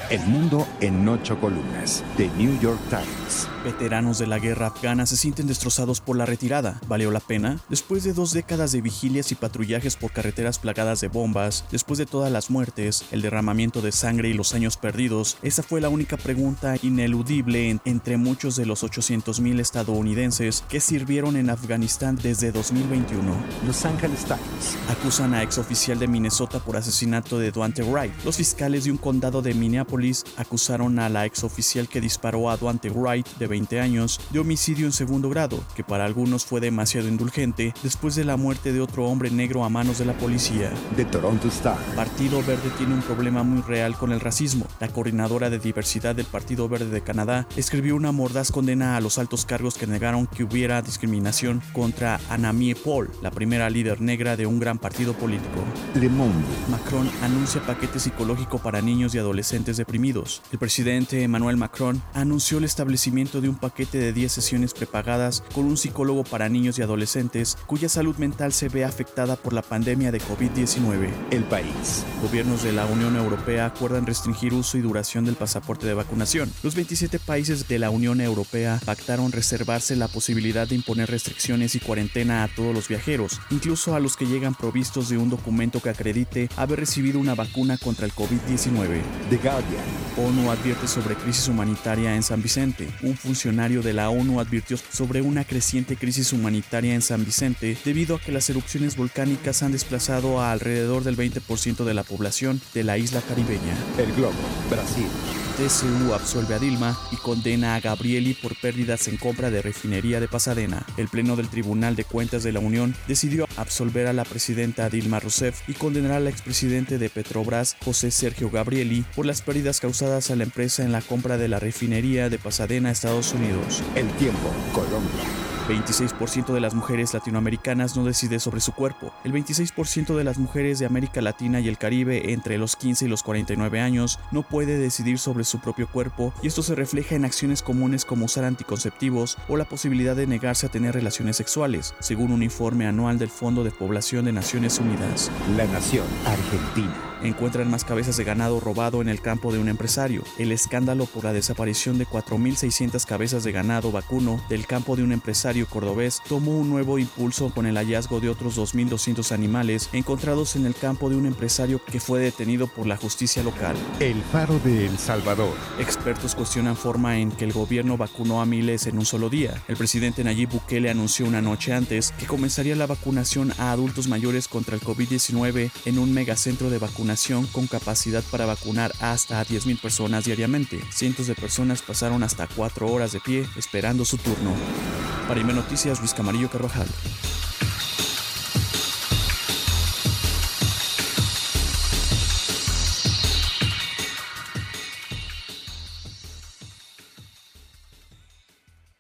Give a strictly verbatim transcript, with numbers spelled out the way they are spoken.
El mundo en ocho columnas. The New York Times. Veteranos de la guerra afgana se sienten destrozados por la retirada. ¿Valió la pena? Después de dos décadas de vigilias y patrullajes por carreteras plagadas de bombas, después de todas las muertes, el derramamiento de sangre y los años perdidos, esa fue la única pregunta ineludible en, entre muchos de los ochocientos mil estadounidenses que sirvieron en Afganistán desde dos mil veintiuno. Los Angeles Times. Acusan a exoficial de Minnesota por asesinato de Daunte Wright. Los fiscales de un condado de Minneapolis acusaron a la exoficial que disparó a Daunte Wright, de veinte años, de homicidio en segundo grado, que para algunos fue demasiado indulgente después de la muerte de otro hombre negro a manos de la policía. The Toronto Star. Partido Verde tiene un problema muy real con el racismo. La coordinadora de diversidad del Partido Verde de Canadá escribió una mordaz condena a los altos cargos que negaron que hubiera discriminación contra Annamie Paul, la primera líder negra de un gran partido político. Le Monde. Macron anuncia paquete psicológico para niños y adolescentes deprimidos. El presidente Emmanuel Macron anunció el establecimiento de un paquete de diez sesiones prepagadas con un psicólogo para niños y adolescentes cuya salud mental se ve afectada por la pandemia de COVID diecinueve. El País. Gobiernos de la Unión Europea acuerdan restringir uso y duración del pasaporte de vacunación. Los veintisiete países de la Unión Europea pactaron reservarse la posibilidad de imponer restricciones y cuarentena a todos los viajeros, incluso a los que llegan provistos de un documento que acredite haber recibido una vacuna contra el COVID diecinueve. The Guardian. ONU advierte sobre crisis humanitaria en San Vicente. Un funcionario de la ONU advirtió sobre una creciente crisis humanitaria en San Vicente debido a que las erupciones volcánicas han desplazado a alrededor del veinte por ciento de la población de la isla caribeña. El Globo. Brasil. T C U absuelve a Dilma y condena a Gabrieli por pérdidas en compra de refinería de Pasadena. El Pleno del Tribunal de Cuentas de la Unión decidió absolver a la presidenta Dilma Rousseff y condenar al expresidente de Petrobras, José Sergio Gabrieli, por las pérdidas causadas a la empresa en la compra de la refinería de Pasadena, Estados Unidos. El Tiempo. Colombia. veintiséis por ciento de las mujeres latinoamericanas no decide sobre su cuerpo. El veintiséis por ciento de las mujeres de América Latina y el Caribe entre los quince y los cuarenta y nueve años no puede decidir sobre su propio cuerpo, y esto se refleja en acciones comunes como usar anticonceptivos o la posibilidad de negarse a tener relaciones sexuales, según un informe anual del Fondo de Población de Naciones Unidas. La Nación. Argentina. Encuentran más cabezas de ganado robado en el campo de un empresario. El escándalo por la desaparición de cuatro mil seiscientas cabezas de ganado vacuno del campo de un empresario cordobés tomó un nuevo impulso con el hallazgo de otros dos mil doscientos animales encontrados en el campo de un empresario que fue detenido por la justicia local. El Faro de El Salvador. Expertos cuestionan forma en que el gobierno vacunó a miles en un solo día. El presidente Nayib Bukele anunció una noche antes que comenzaría la vacunación a adultos mayores contra el COVID diecinueve en un megacentro de vacunación con capacidad para vacunar hasta a diez mil personas diariamente. Cientos de personas pasaron hasta cuatro horas de pie esperando su turno. Para I M E Noticias, Luis Camarillo Carvajal.